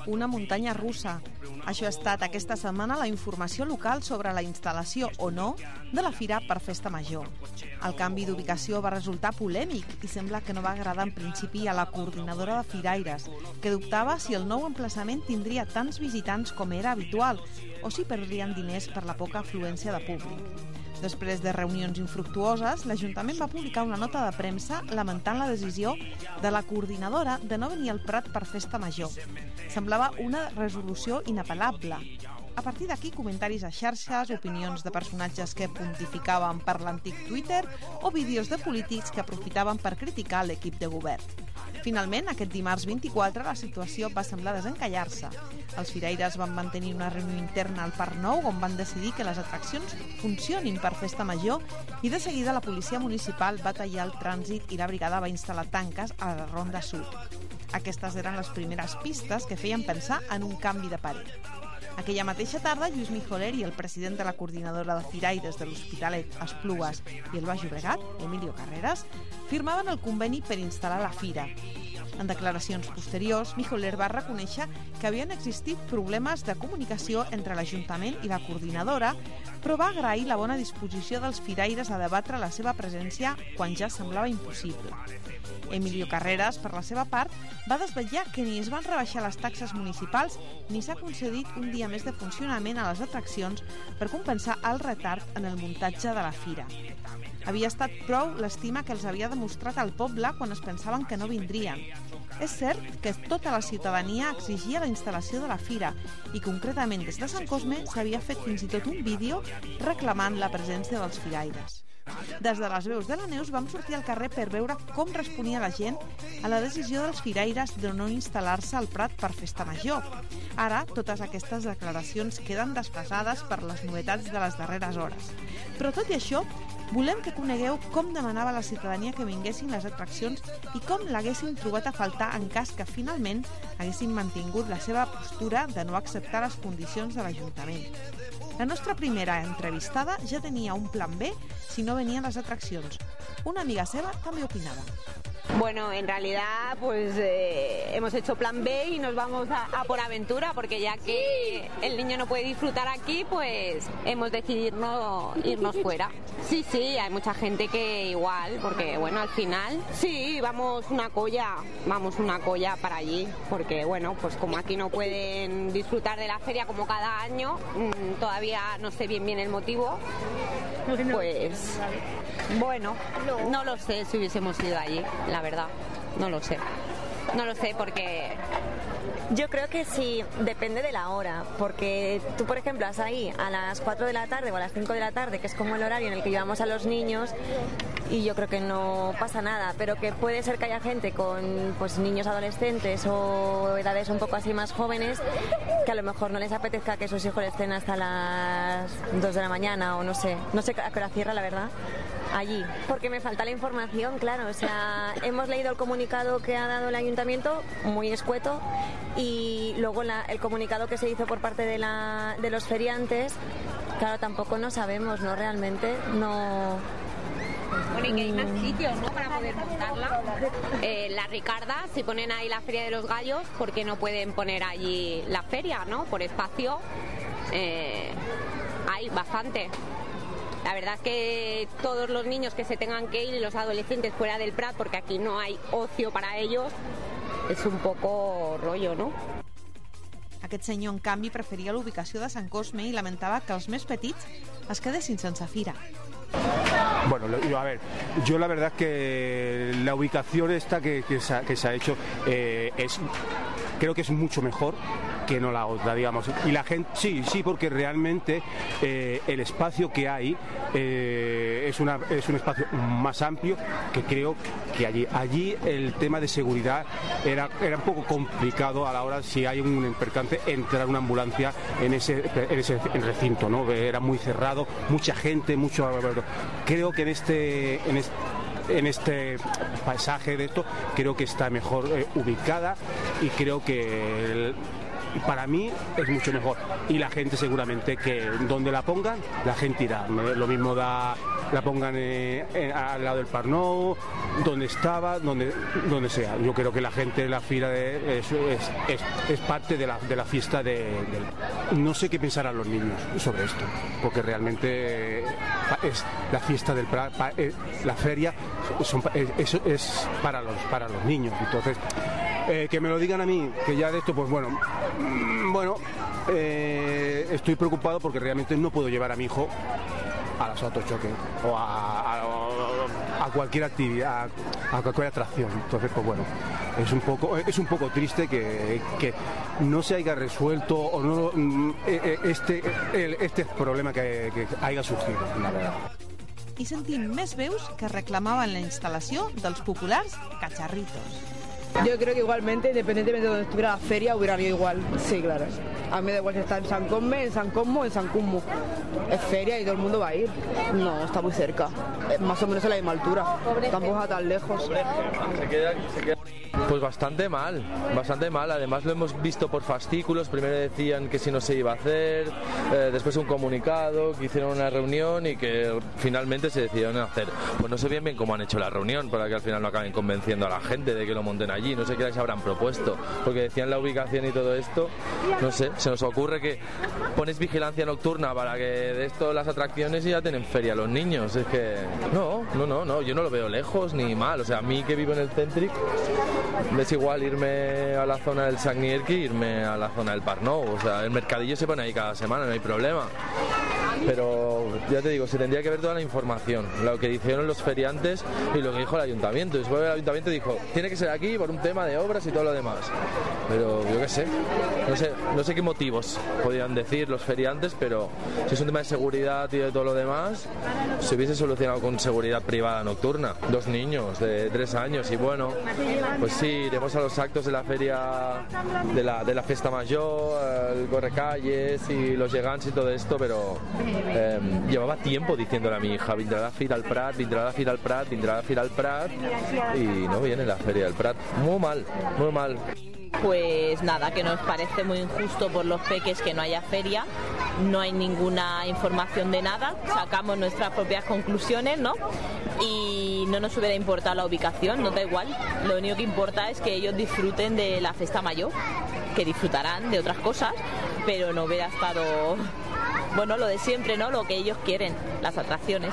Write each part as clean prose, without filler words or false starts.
una muntanya russa. Això ha estat aquesta setmana la informació local sobre la instal·lació o no de la Fira per Festa Major. El canvi d'ubicació va resultar polèmic i sembla que no va agradar en principi a la coordinadora de firaires, que dubtava si el nou emplaçament tindria tants visitants com era habitual o si perdrien diners per la poca afluència de públic. Després de reunions infructuoses, l'Ajuntament va publicar una nota de premsa lamentant la decisió de la coordinadora de no venir al Prat per Festa Major. Semblava una resolució inapel·lable. A partir d'aquí, comentaris a xarxes, opinions de personatges que pontificaven per l'antic Twitter o vídeos de polítics que aprofitaven per criticar l'equip de govern. Finalment, aquest dimarts 24, la situació va semblar desencallar-se. Els firaires van mantenir una reunió interna al Parc Nou on van decidir que les atraccions funcionin per Festa Major i de seguida la policia municipal va tallar el trànsit i la brigada va instal·lar tanques a la Ronda Sud. Aquestes eren les primeres pistes que feien pensar en un canvi de parer. Aquella mateixa tarda, Lluís Mijoler i el president de la coordinadora de firaires de l'Hospitalet, Esplugues i el Baix Llobregat, Emilio Carreras, firmaven el conveni per instal·lar la fira. En declaracions posteriors, Mijoler va reconèixer que havien existit problemes de comunicació entre l'Ajuntament i la coordinadora, però va agrair la bona disposició dels firaires a debatre la seva presència quan ja semblava impossible. Emilio Carreras, per la seva part, va desvetllar que ni es van rebaixar les taxes municipals ni s'ha concedit un dia més de funcionament a les atraccions per compensar el retard en el muntatge de la fira. Havia estat prou l'estima que els havia demostrat al poble quan es pensaven que no vindrien. És cert que tota la ciutadania exigia la instal·lació de la fira i concretament des de Sant Cosme s'havia fet fins i tot un vídeo reclamant la presència dels firaires. Des de les veus de la Neus vam sortir al carrer per veure com responia la gent a la decisió dels firaires de no instal·lar-se al Prat per Festa Major. Ara, totes aquestes declaracions queden desfasades per les novetats de les darreres hores. Però tot i això, volem que conegueu com demanava la ciutadania que vinguessin les atraccions i com l'haguessin trobat a faltar en cas que finalment haguessin mantingut la seva postura de no acceptar les condicions de l'Ajuntament. La nostra primera entrevistada ja tenia un plan B si no venien les atraccions. Una amiga seva també opinava. Bueno, en realidad pues hemos hecho plan B y nos vamos a por aventura, porque ya que el niño no puede disfrutar aquí, pues hemos decidido irnos fuera. Sí, hay mucha gente que igual, porque bueno, al final sí, vamos una colla para allí, porque bueno, pues como aquí no pueden disfrutar de la feria como cada año, todavía no sé bien el motivo, pues bueno, no lo sé si hubiésemos ido allí, la verdad, no lo sé porque... Yo creo que sí, depende de la hora, porque tú, por ejemplo, vas ahí a las 4 de la tarde o a las 5 de la tarde, que es como el horario en el que llevamos a los niños, y yo creo que no pasa nada, pero que puede ser que haya gente con pues niños adolescentes o edades un poco así más jóvenes que a lo mejor no les apetezca que sus hijos estén hasta las 2 de la mañana o no sé a qué hora cierra, la verdad, allí, porque me falta la información, claro, o sea, hemos leído el comunicado que ha dado el ayuntamiento, muy escueto, y luego el comunicado que se hizo por parte de los feriantes, claro, tampoco no sabemos, ¿no? Realmente, no... Bueno, y que hay más sitios, ¿no?, para poder montarla. La Ricarda, si ponen ahí la Feria de los Gallos, ¿por qué no pueden poner allí la feria, no? Por espacio, hay bastante. La verdad es que todos los niños que se tengan que ir y los adolescentes fuera del Prat, porque aquí no hay ocio para ellos, és un poco rollo, no? Aquest senyor, en canvi, preferia la ubicació de Sant Cosme i lamentava que els més petits es quedessin sense fira. Bueno, a ver, yo la verdad es que la ubicación esta que se ha hecho creo que es mucho mejor que no la otra, digamos. Y la gente, sí, porque realmente el espacio que hay es un espacio más amplio, que creo que allí el tema de seguridad era un poco complicado a la hora, si hay un percance, entrar una ambulancia en ese recinto, ¿no? Era muy cerrado, mucha gente, creo que en este paisaje de esto, creo que está mejor ubicada, y creo que para mí es mucho mejor. Y la gente seguramente que donde la pongan, la gente irá. Lo mismo la pongan al lado del Parc Nou, donde estaba, donde sea. Yo creo que la gente, la fira es parte de la fiesta No sé qué pensarán los niños sobre esto, porque realmente es la fiesta del Prat, la feria es para los niños. Entonces, que me lo digan a mí, que ya de esto, pues bueno, estoy preocupado porque realmente no puedo llevar a mi hijo a las autochoques o a cualquier actividad, a cualquier atracción. Entonces, pues bueno, es un poco triste que no se haya resuelto o no este problema que haya surgido, la verdad. I sentim més veus que reclamaven la instal·lació dels populars cacharritos. Yo creo que igualmente, independientemente de donde estuviera la feria, hubieran ido igual. Sí, claro. A mí me da igual si está en San Cosme, en San Cosmo, en San Cosmo. Es feria y todo el mundo va a ir. No, está muy cerca. Más o menos a la misma altura. Tampoco está tan lejos. Se queda. Pues bastante mal. Además lo hemos visto por fascículos. Primero decían que si no se iba a hacer, después un comunicado, que hicieron una reunión y que finalmente se decidieron hacer. Pues no sé bien cómo han hecho la reunión para que al final no acaben convenciendo a la gente de que lo monten allí. No sé qué les habrán propuesto, porque decían la ubicación y todo esto. No sé, se nos ocurre que pones vigilancia nocturna para que de esto las atracciones y ya tienen feria los niños. Es que no, yo no lo veo lejos ni mal. O sea, a mí que vivo en el Céntric me es igual irme a la zona del Sagnier que irme a la zona del Parc Nou. O sea, el mercadillo se pone ahí cada semana, no hay problema. Pero ya te digo, se tendría que ver toda la información, lo que dijeron los feriantes y lo que dijo el ayuntamiento. Después el ayuntamiento dijo, tiene que ser aquí por un tema de obras y todo lo demás. Pero yo qué sé, no sé qué motivos podían decir los feriantes, pero si es un tema de seguridad y de todo lo demás, se hubiese solucionado con seguridad privada nocturna. 2 niños de 3 años y bueno, pues sí, iremos a los actos de la feria de la Festa Major, el Correcalles y los Gegants y todo esto, pero llevaba tiempo diciéndole a mi hija, vindrà la Fira al Prat, vindrà la Fira al Prat, vindrà la Fira al Prat, y no viene la Feria del Prat. Muy mal. Pues nada, que nos parece muy injusto por los peques que no haya feria, no hay ninguna información de nada, sacamos nuestras propias conclusiones, ¿no? Y no nos hubiera importado la ubicación, no da igual, lo único que importa es que ellos disfruten de la Festa Mayor, que disfrutarán de otras cosas, pero no hubiera estado, bueno, lo de siempre, ¿no? Lo que ellos quieren, las atracciones.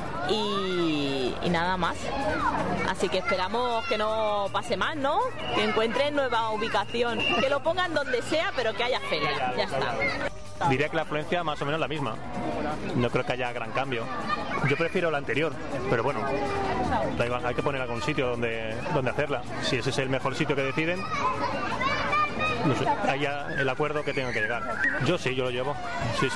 Y nada más. Así que esperamos que no pase más, ¿no? Que encuentren nueva ubicación, que lo pongan donde sea, pero que haya feria. Ya está. Diría que la afluencia más o menos la misma. No creo que haya gran cambio. Yo prefiero la anterior, pero bueno, da igual, hay que poner algún sitio donde hacerla. Si ese es el mejor sitio que deciden, no sé, haya el acuerdo que tengan que llegar. Yo lo llevo. Sí.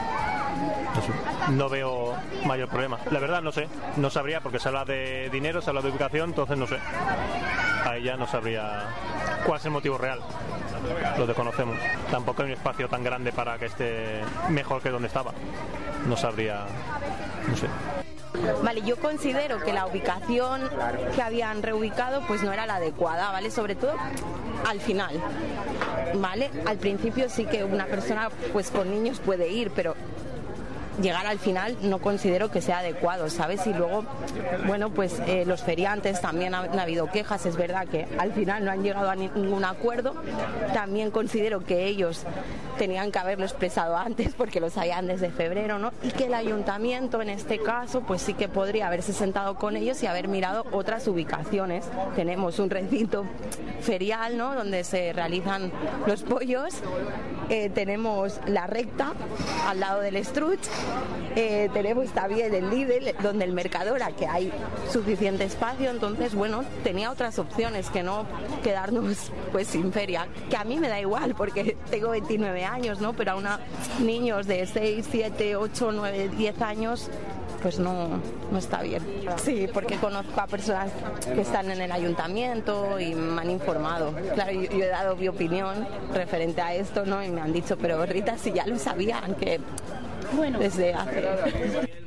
No veo mayor problema. La verdad no sé, no sabría, porque se habla de dinero, se habla de ubicación, entonces no sé. Ahí ya no sabría cuál es el motivo real. Lo desconocemos. Tampoco hay un espacio tan grande para que esté mejor que donde estaba. No sabría, no sé. Vale, yo considero que la ubicación que habían reubicado pues no era la adecuada, ¿vale? Sobre todo al final, ¿vale? Al principio sí que una persona pues con niños puede ir, pero llegar al final no considero que sea adecuado, ¿sabes? Y luego, bueno, pues los feriantes también han habido quejas, es verdad que al final no han llegado a ningún acuerdo. También considero que ellos tenían que haberlo expresado antes porque lo sabían desde febrero, ¿no? Y que el ayuntamiento en este caso pues sí que podría haberse sentado con ellos y haber mirado otras ubicaciones. Tenemos un recinto ferial, ¿no? Donde se realizan los pollos, tenemos la recta al lado del Struch, tenemos también el Lidl, donde el Mercadona, que hay suficiente espacio. Entonces, bueno, tenía otras opciones que no quedarnos pues sin feria, que a mí me da igual porque tengo 29 años, ¿no? Pero a niños de 6, 7, 8, 9, 10 años pues no está bien. Sí, porque conozco a personas que están en el ayuntamiento y me han informado. Claro, yo he dado mi opinión referente a esto, ¿no? Y me han dicho, pero Rita, si ya lo sabían, que bueno, desde hace...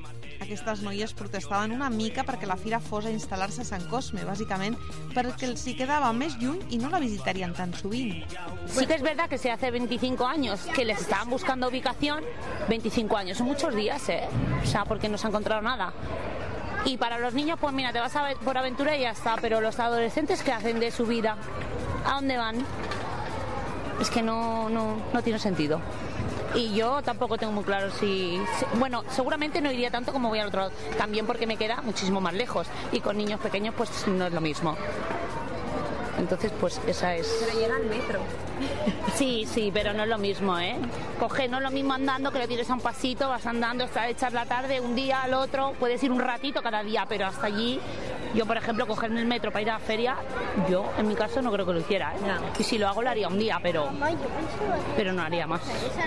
Aquestes noies protestaven una mica perquè la fira fos a instal·lar-se a Sant Cosme, bàsicament perquè els hi quedava més lluny i no la visitarien tan sovint. Sí que es verdad que si hace 25 años que les estaban buscando ubicación, 25 años, son muchos días, o sea, porque no se ha encontrado nada. Y para los niños, pues mira, te vas a por aventura y ya está, pero los adolescentes, ¿qué hacen de su vida? ¿A dónde van? Es que no tiene sentido. Y yo tampoco tengo muy claro bueno, seguramente no iría tanto como voy al otro lado, también porque me queda muchísimo más lejos y con niños pequeños pues no es lo mismo. Entonces, pues esa es... Pero llega al metro. Sí, pero no es lo mismo, ¿eh? Coge, no es lo mismo andando, que lo tires a un pasito, vas andando hasta echar la tarde, un día al otro, puedes ir un ratito cada día, pero hasta allí, yo por ejemplo, coger en el metro para ir a la feria, yo en mi caso no creo que lo hiciera, ¿eh? No. Y si lo hago, lo haría un día, pero no haría más.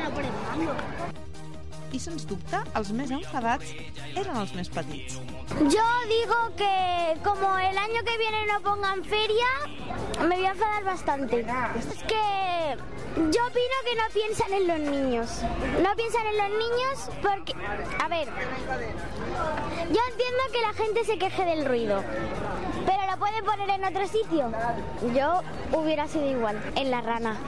I sens dubte, els més enfadats eren els més petits. Yo digo que como el año que viene no pongan feria, me voy a enfadar bastante. Es que yo opino que no piensan en los niños. No piensan en los niños porque, a ver, yo entiendo que la gente se queje del ruido, pero lo pueden poner en otro sitio. Yo hubiera sido igual, en la rana.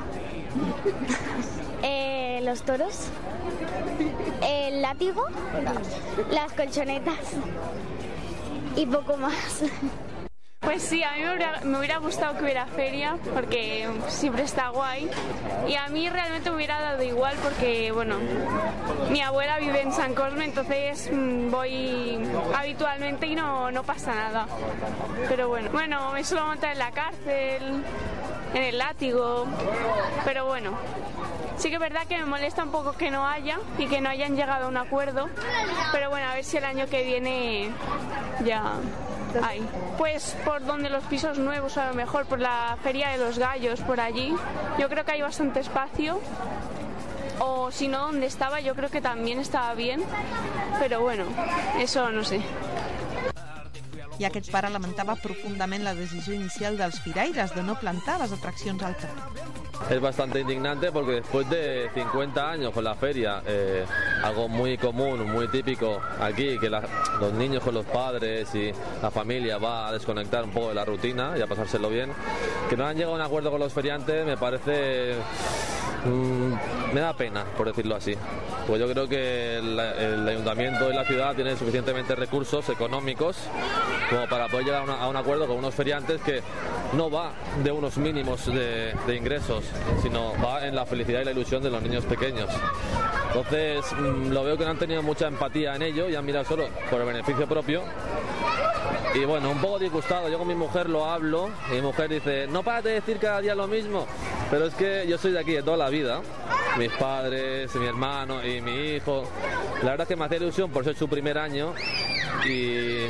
Los toros, el látigo, las colchonetas y poco más. Pues sí, a mí me hubiera gustado que hubiera feria porque siempre está guay y a mí realmente me hubiera dado igual porque, bueno, mi abuela vive en San Cosme, entonces voy habitualmente y no pasa nada. Pero bueno, me suelo montar en la cárcel, en el látigo, pero bueno. Sí que es verdad que me molesta un poco que no haya y que no hayan llegado a un acuerdo, pero bueno, a ver si el año que viene ya hay. Pues por donde los pisos nuevos, a lo mejor por la Feria de los Gallos, por allí, yo creo que hay bastante espacio. O si no, donde estaba yo creo que también estaba bien, pero bueno, eso no sé. I aquest pare lamentava profundament la decisió inicial dels firaires de no plantar les atraccions al Prat. Es bastante indignante porque después de 50 años con la feria, algo muy común, muy típico aquí, que los niños con los padres y la familia va a desconectar un poco de la rutina y a pasárselo bien, que no han llegado a un acuerdo con los feriantes me parece... me da pena, por decirlo así. Pues yo creo que el ayuntamiento y la ciudad tienen suficientemente recursos económicos como para poder llegar a un acuerdo con unos feriantes que no va de unos mínimos de ingresos, sino va en la felicidad y la ilusión de los niños pequeños. Entonces lo veo que no han tenido mucha empatía en ello y han mirado solo por el beneficio propio. Y bueno, un poco disgustado. Yo con mi mujer lo hablo y mi mujer dice, no paras de decir cada día lo mismo. Pero es que yo soy de aquí de toda la vida. Mis padres, mi hermano y mi hijo. La verdad es que me hacía ilusión por ser su primer año y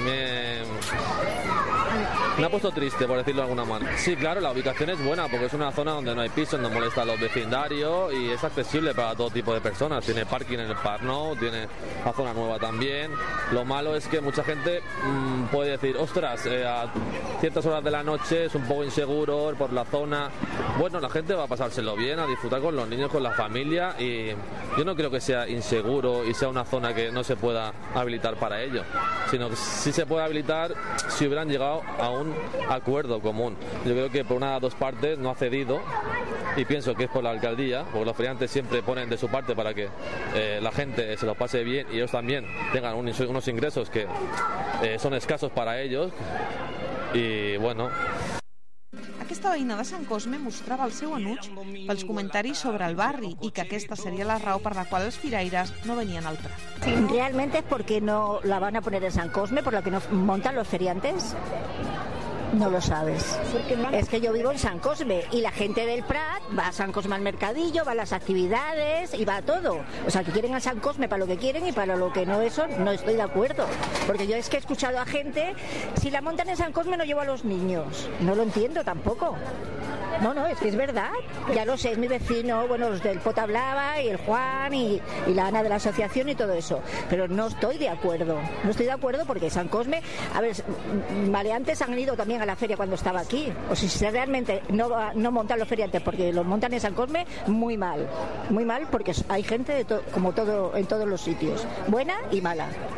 me ha puesto triste, por decirlo de alguna manera. Sí, claro, la ubicación es buena porque es una zona donde no hay pisos, no molesta a los vecindarios y es accesible para todo tipo de personas. Tiene parking en el Parc Nou, tiene la zona nueva también. Lo malo es que mucha gente puede decir, ostras, a ciertas horas de la noche es un poco inseguro por la zona. Bueno, la gente va a pasárselo bien, a disfrutar con los niños, con la familia y yo no creo que sea inseguro y sea una zona que no se pueda habilitar para ello, sino que sí se puede habilitar si hubieran llegado a un acuerdo común. Yo creo que por una de las dos partes no ha cedido y pienso que es por la alcaldía, porque los feriantes siempre ponen de su parte para que la gente se lo pase bien y ellos también tengan unos ingresos que son escasos para ellos y bueno. Aquesta veïna de Sant Cosme mostrava el seu enuig pels comentaris sobre el barri i que aquesta seria la raó per la qual els firaires no venien al Prat. ¿Realmente es porque no la van a poner en San Cosme, por lo que no montan los feriantes? No lo sabes. Es que yo vivo en San Cosme y la gente del Prat va a San Cosme al mercadillo, va a las actividades y va a todo. O sea, que quieren a San Cosme para lo que quieren y para lo que no eso no estoy de acuerdo. Porque yo es que he escuchado a gente, si la montan en San Cosme no llevo a los niños. No lo entiendo tampoco. No, es que es verdad. Ya lo sé, es mi vecino, bueno, los del Pota Blava y el Juan y la Ana de la asociación y todo eso. Pero no estoy de acuerdo. No estoy de acuerdo porque San Cosme, a ver, maleantes han ido también a la feria cuando estaba aquí. O si realmente no montan los feriantes porque los montan en San Cosme, muy mal. Muy mal porque hay gente como todo en todos los sitios. Buena y mala.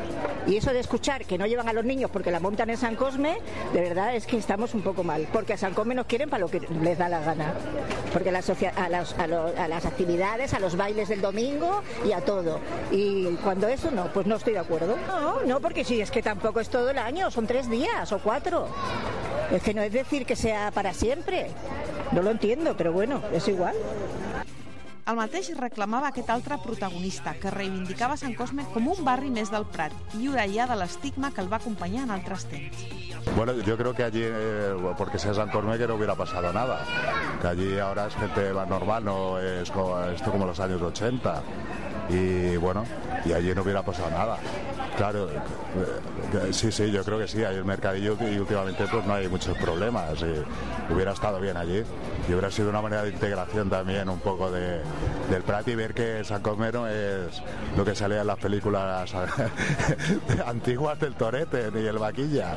Y eso de escuchar que no llevan a los niños porque la montan en San Cosme, de verdad es que estamos un poco mal, porque a San Cosme nos quieren para lo que les da la gana, porque a las actividades, a los bailes del domingo y a todo. Y cuando eso no, pues no estoy de acuerdo. No, porque sí, es que tampoco es todo el año, son 3 días o 4. Es que no es decir que sea para siempre. No lo entiendo, però bueno, és igual. El mateix reclamava aquest altre protagonista, que reivindicava Sant Cosme com un barri més del Prat, lliure ja de l'estigma que el va acompanyar en altres temps. Bueno, yo creo que allí, porque sea San Cosme, que no hubiera pasado nada. Que allí ahora es gente más normal, no es como los años 80. Y bueno, y allí no hubiera pasado nada. Claro, sí, yo creo que sí, hay el mercadillo y últimamente pues no hay muchos problemas. Y hubiera estado bien allí y hubiera sido una manera de integración también un poco del Prat y ver que San Cosme no es lo que salía en las películas antiguas del Torete ni el Vaquilla.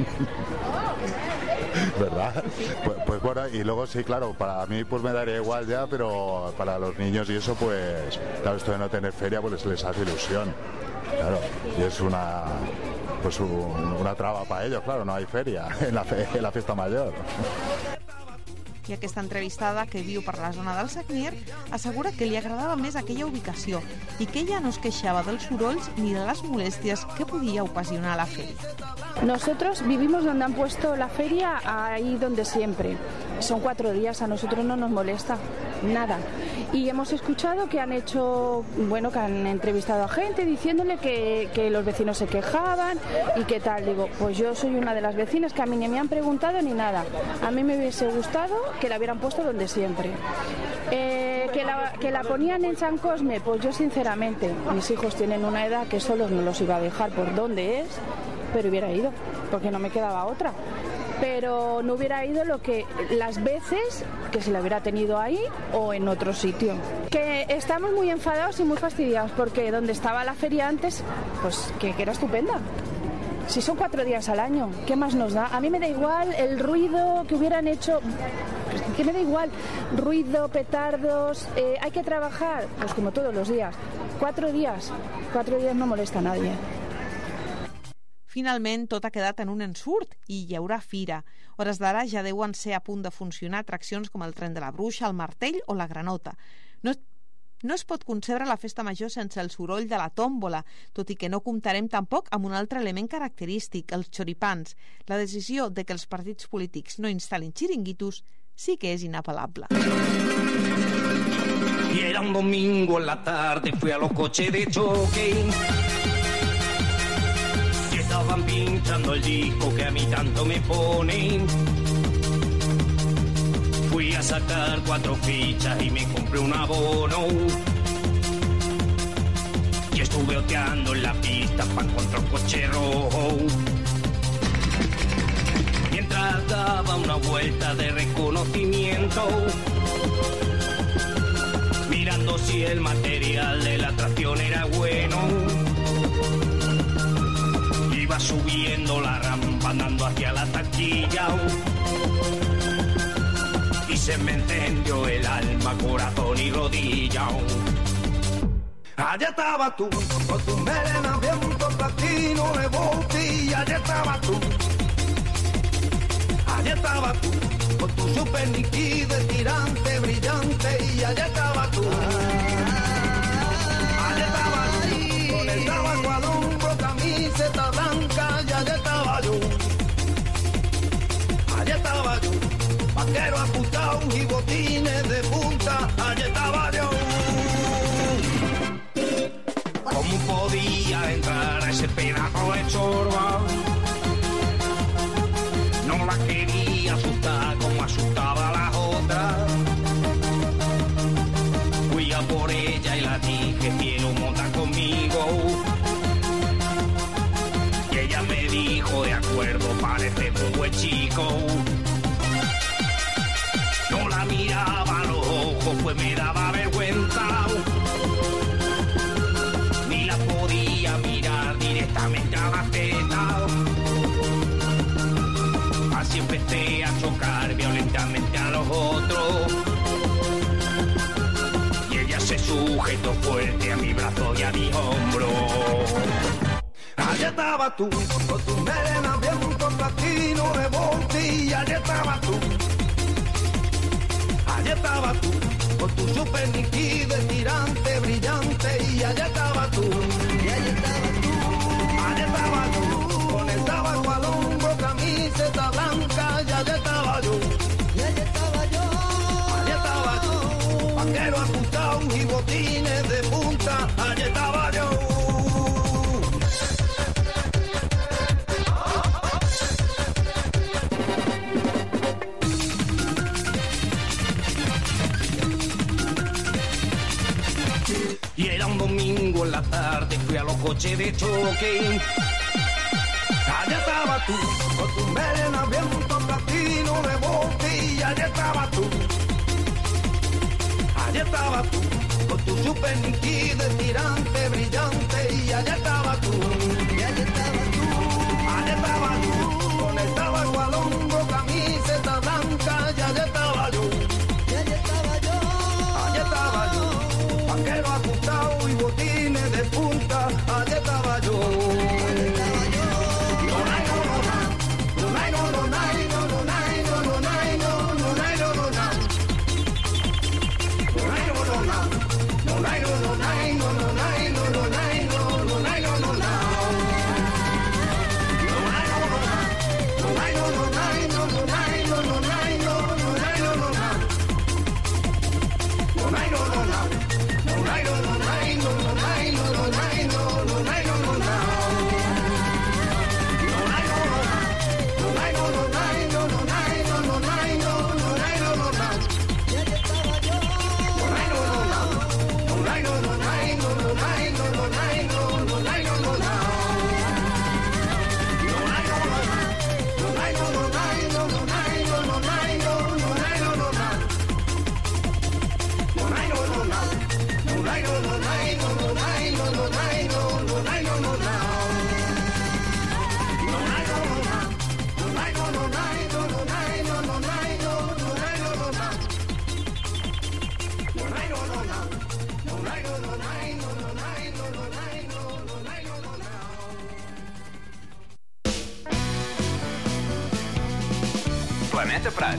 ¿Verdad? Pues bueno, y luego sí, claro, para mí pues me daría igual ya, pero para los niños y eso pues, claro, esto de no tener feria pues les hace ilusión. Claro, y es una traba para ellos, claro, no hay feria en la fiesta mayor. I aquesta entrevistada, que viu per la zona del Sagnier, assegura que li agradava més aquella ubicació i que ella no es queixava dels sorolls ni de les molèsties que podia ocasionar la feria. Nosotros vivimos donde han puesto la feria, ahí donde siempre. Son 4 días, a nosotros no nos molesta nada. Y hemos escuchado que han hecho, que han entrevistado a gente diciéndole que los vecinos se quejaban y qué tal. Digo, pues yo soy una de las vecinas que a mí ni me han preguntado ni nada. A mí me hubiese gustado que la hubieran puesto donde siempre. Que la ponían en San Cosme, pues yo sinceramente, mis hijos tienen una edad que solos no los iba a dejar por donde es, pero hubiera ido, porque no me quedaba otra. Pero no hubiera ido las veces que se la hubiera tenido ahí o en otro sitio. Que estamos muy enfadados y muy fastidiados, porque donde estaba la feria antes, pues que era estupenda. Si son 4 días al año, ¿qué más nos da? A mí me da igual el ruido que hubieran hecho, que me da igual, ruido, petardos, hay que trabajar, pues como todos los días. 4 días no molesta a nadie. Finalment, tot ha quedat en un ensurt i hi haurà fira. Hores d'ara ja deuen ser a punt de funcionar atraccions com el tren de la Bruixa, el Martell o la Granota. No es pot concebre la festa major sense el soroll de la tòmbola, tot i que no comptarem tampoc amb un altre element característic, els choripans. La decisió de que els partits polítics no instal·lin xiringuitos sí que és inapel·lable. Y era un domingo en la tarde, fui a los coches de choque. Estaban pinchando el disco que a mí tanto me ponen. Fui a sacar 4 fichas y me compré un abono. Y estuve oteando en la pista pa' encontrar un coche rojo. Mientras daba una vuelta de reconocimiento, mirando si el material de la atracción era bueno. Iba subiendo la rampa andando hacia la taquilla y se me encendió el alma, corazón y rodilla. Allá estaba tú, con tu melena viento platino de botella. Allá estaba tú, allá estaba tú, con tu super níquido tirante brillante. Y allá estaba tú, allá estaba tú, con el tabaco al hombro, camiseta blanca. Y allá estaba yo, allá estaba yo, vaquero ajustado y botines de punta. Allá estaba yo. ¿Cómo podía entrar a ese pedazo de chorba? No la quería asustar como asustaba a las otras. Fui a por ella y la dije, quiero montar conmigo. Y ella me dijo, de acuerdo, parece un buen chico. No la miraba a los ojos, pues me daba vergüenza. Ni la podía mirar directamente a la teta. Así empecé a chocar violentamente a los otros. Y ella se sujetó fuerte a mi brazo y a mi hombro. Allá estabas tú, con tu melena viento platino de volti, allí estabas tú. Allí estabas tú, con tu super nítido, tirante, brillante, y allí estabas tú. Y allí estabas tú, allí estabas tú, con el tabaco al hombro, camiseta blanca, y allí estaba yo. Y allí estaba yo, allí estaba yo, vaquero ajustado y botines de punta, allí estaba yo. Y era un domingo en la tarde, fui a los coches de choque. Allá estabas tú, con tu melena viento platino de bote, y allá estabas tú. Allá estabas tú, con tu super nítido, tirante, brillante, y allá estabas tú. Y allá estabas tú, allá estabas tú, con el tabaco al hombro, camiseta blanca, y allá estaba yo. Y allá estaba yo, allá estaba yo, vaquero ajustado y botines de punta, allá estaba yo. Planeta Prat.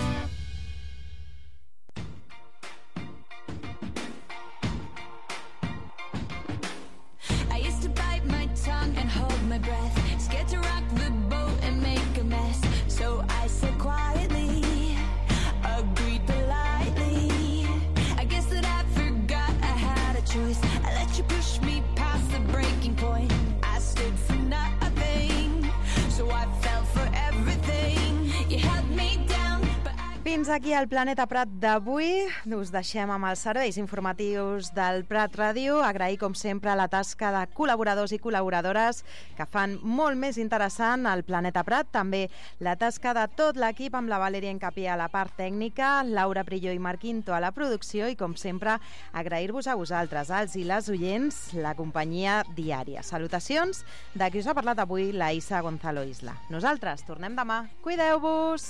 I used to bite my tongue and hold my breath, scared to rock the boat and make a mess. So I said quietly, agreed politely. I guess that I forgot I had a choice. I let you push me past the breaking point. I stood for nothing, so I fell for everything. You held me down. Fins aquí el Planeta Prat d'avui. Us deixem amb els serveis informatius del Prat Ràdio. Agrair, com sempre, la tasca de col·laboradors i col·laboradores que fan molt més interessant el Planeta Prat. També la tasca de tot l'equip amb la Valeria Encapié a la part tècnica, Laura Prilló i Marc Quinto a la producció i, com sempre, agrair-vos a vosaltres, als i les oients, la companyia diària. Salutacions de qui us ha parlat avui, la Isa Gonzalo Isla. Nosaltres tornem demà. Cuideu-vos!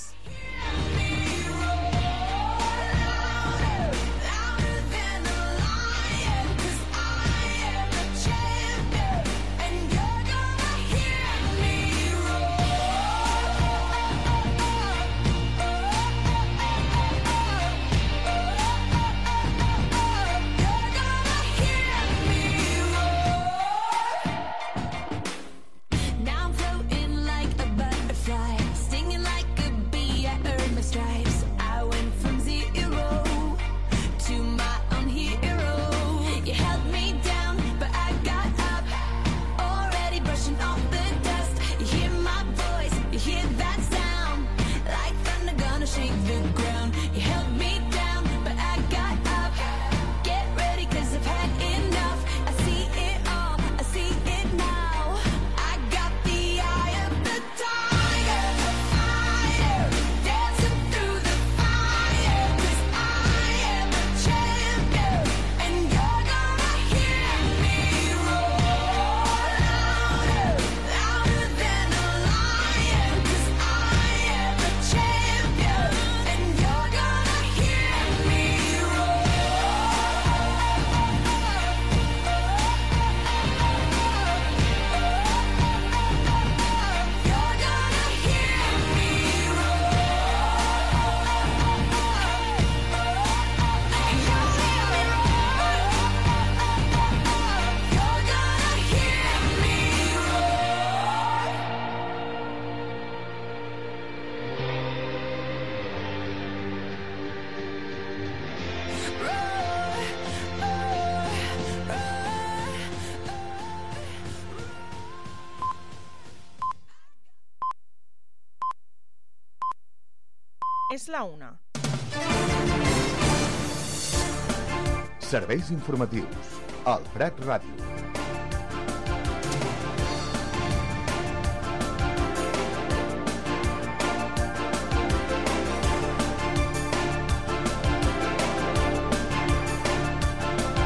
Now I'm floating like a butterfly, stinging like a bee. I earned my stripes. És la 1. Serveis informatius. Al Prat Ràdio.